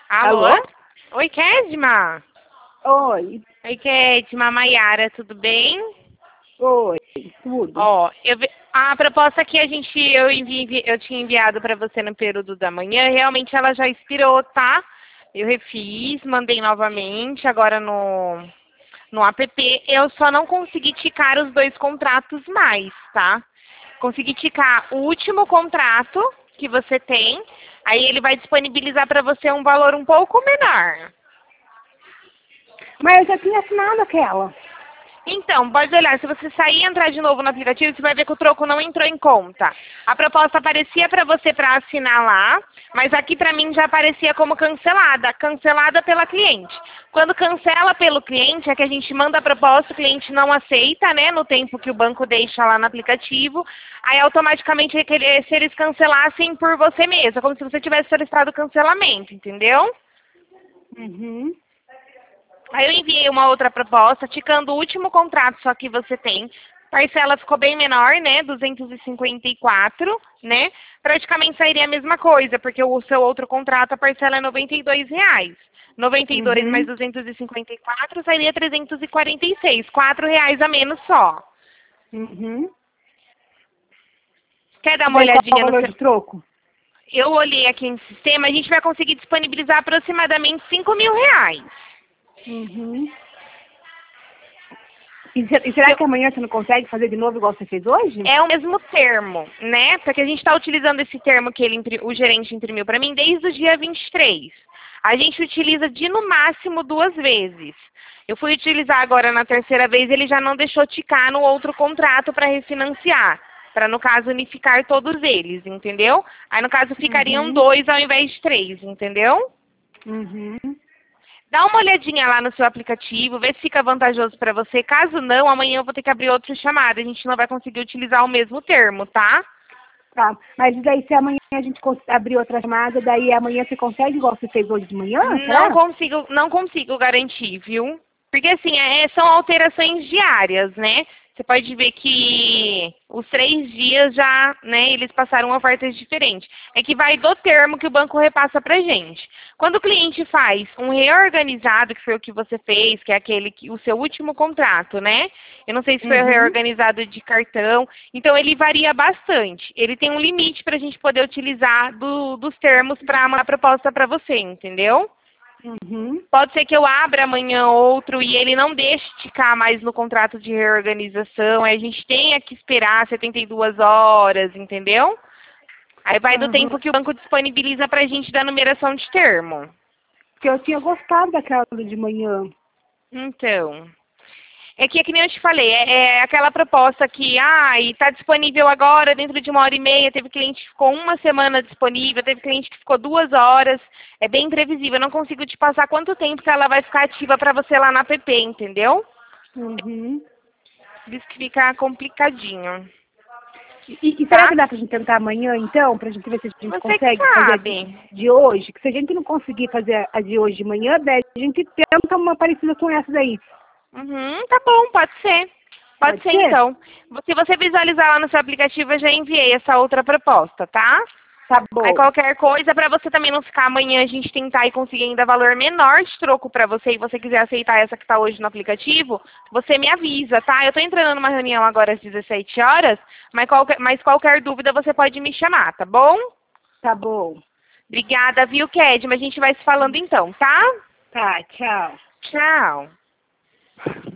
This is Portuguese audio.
Alô? Alô? Oi, Kedma. Oi. Oi, Kedma. Maiara, tudo bem? Oi, tudo. Ó, a proposta que eu tinha enviado para você no período da manhã, realmente ela já expirou, tá? Eu refiz, mandei novamente, agora no app. Eu só não consegui ticar os 2 contratos mais, tá? Consegui ticar o último contrato que você tem, aí ele vai disponibilizar para você um valor um pouco menor. Mas eu já tinha assinado aquela. Então, pode olhar, se você sair e entrar de novo no aplicativo, você vai ver que o troco não entrou em conta. A proposta aparecia para você para assinar lá, mas aqui para mim já aparecia como cancelada pela cliente. Quando cancela pelo cliente, é que a gente manda a proposta, o cliente não aceita, né, no tempo que o banco deixa lá no aplicativo, aí automaticamente se eles cancelassem por você mesma, como se você tivesse solicitado o cancelamento, entendeu? Uhum. Aí eu enviei uma outra proposta, ticando o último contrato só que você tem. Parcela ficou bem menor, né? 254, né? Praticamente sairia a mesma coisa, porque o seu outro contrato, a parcela é R$ 92. 92 mais Uhum. 254 sairia 346, R$ 4 a menos só. Uhum. Quer dar E uma daí qual é o olhadinha no valor seu... de troco? Eu olhei aqui no sistema, a gente vai conseguir disponibilizar aproximadamente R$ 5.000. Uhum. E será que amanhã você não consegue fazer de novo igual você fez hoje? É o mesmo termo, né? Porque a gente está utilizando esse termo que o gerente imprimiu para mim desde o dia 23. A gente utiliza de no máximo 2 vezes. Eu fui utilizar agora na terceira vez, ele já não deixou ticar no outro contrato para refinanciar. Para, no caso, unificar todos eles, entendeu? Aí, no caso, ficariam Uhum. 2 ao invés de 3, entendeu? Uhum. Dá uma olhadinha lá no seu aplicativo, vê se fica vantajoso para você. Caso não, amanhã eu vou ter que abrir outra chamada. A gente não vai conseguir utilizar o mesmo termo, tá? Tá. Mas e daí se amanhã a gente abrir outra chamada, daí amanhã você consegue igual você fez hoje de manhã, Não será? consigo, não consigo garantir, viu? Porque assim, são alterações diárias, né? Você pode ver que os 3 dias já, né, eles passaram ofertas diferentes. É que vai do termo que o banco repassa pra gente. Quando o cliente faz um reorganizado, que foi o que você fez, que é o seu último contrato, né? Eu não sei se foi o Uhum. reorganizado de cartão. Então, ele varia bastante. Ele tem um limite para a gente poder utilizar dos termos para uma proposta para você, entendeu? Uhum. Pode ser que eu abra amanhã outro e ele não deixe ticar mais no contrato de reorganização. Aí a gente tenha que esperar 72 horas, entendeu? Aí vai do Uhum. tempo que o banco disponibiliza para a gente da numeração de termo. Porque eu tinha gostado daquela de manhã. Então, é que nem eu te falei, é aquela proposta que, está disponível agora, dentro de 1 hora e meia, teve cliente que ficou 1 semana disponível, teve cliente que ficou 2 horas, é bem imprevisível, eu não consigo te passar quanto tempo que ela vai ficar ativa para você lá na app, entendeu? Uhum. Por isso que fica complicadinho, E será tá? que dá pra gente tentar amanhã, então, pra gente ver se a gente Você que consegue fazer a sabe. de hoje? Que se a gente não conseguir fazer a de hoje de manhã, daí a gente tenta uma parecida com essa daí. Uhum, tá bom, pode ser. Pode Pode ser ser? então. Se você visualizar lá no seu aplicativo, eu já enviei essa outra proposta, tá? Tá Aí bom. qualquer coisa, para você também não ficar amanhã, a gente tentar e conseguir ainda valor menor de troco para você e você quiser aceitar essa que está hoje no aplicativo, você me avisa, tá? Eu estou entrando numa reunião agora às 17 horas, mas qualquer dúvida você pode me chamar, tá bom? Tá bom. Obrigada, viu, Kedma? A gente vai se falando então, tá? Tá, tchau. Tchau.